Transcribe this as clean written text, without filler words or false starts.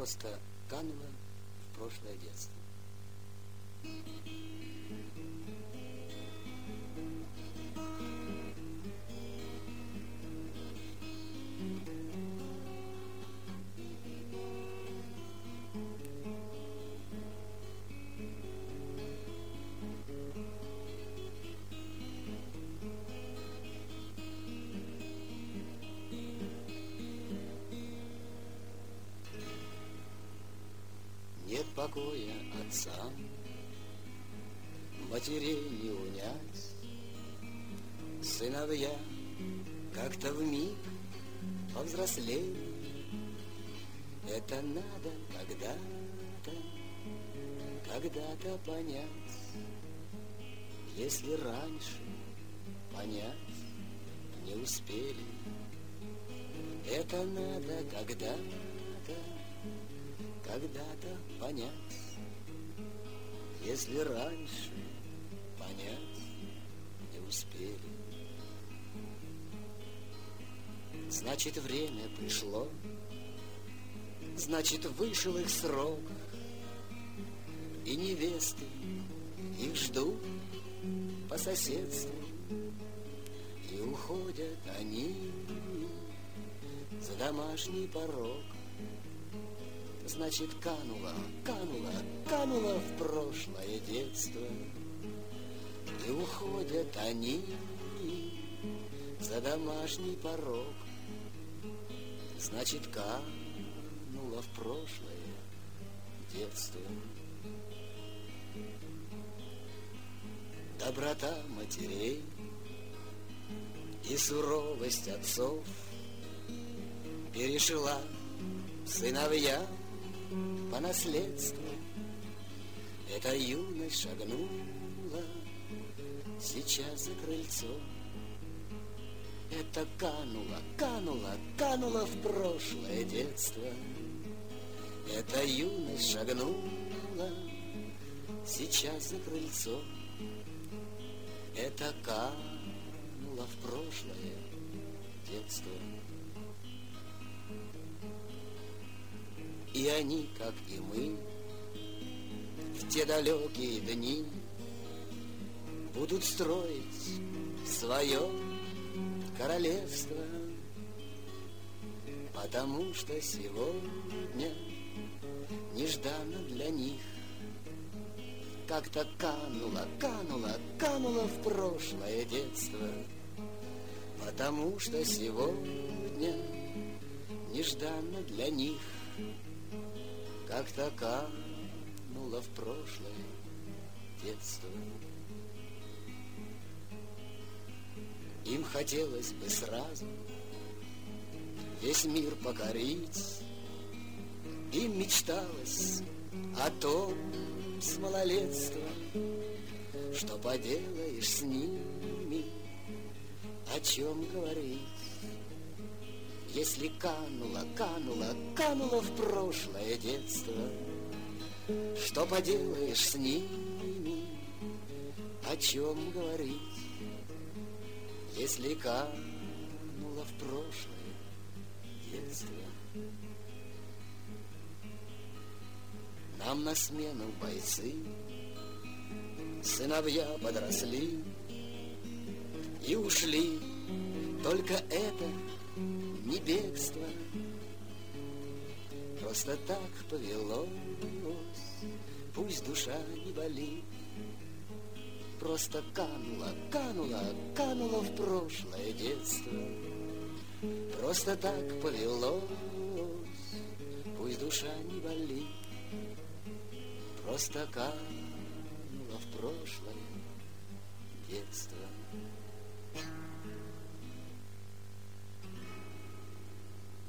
просто канула в прошлое детство. Нет покоя отцам, матерей не унять, сыновья как-то вмиг повзрослели. Это надо когда-то понять, если раньше понять не успели. Это надо когда-то понять, если раньше понять не успели. Значит, время пришло, значит, вышел их срок, и невесты их ждут по соседству, и уходят они за домашний порог. Значит, канула в прошлое детство, и уходят они за домашний порог. Значит, канула в прошлое детство. Доброта матерей и суровость отцов перешла сыновья по наследству. Эта юность шагнула сейчас за крыльцо. Это канула в прошлое детство. Эта юность шагнула сейчас за крыльцо. Это канула в прошлое детство. И они, как и мы, в те далекие дни будут строить свое королевство, потому что сегодня нежданно для них как-то канула в прошлое детство, потому что сегодня нежданно для них как-то канула в прошлое детство. Им хотелось бы сразу весь мир покорить. Им мечталось о том с малолетства, что поделаешь с ними, о чем говорить. Если канула в прошлое детство, что поделаешь с ними, о чем говорить. Если канула в прошлое детство. Нам на смену бойцы, сыновья подросли и ушли, только это не бегство, просто так повелось, пусть душа не болит. Просто канула в прошлое детство, просто так повелось, пусть душа не болит. Просто канула в прошлое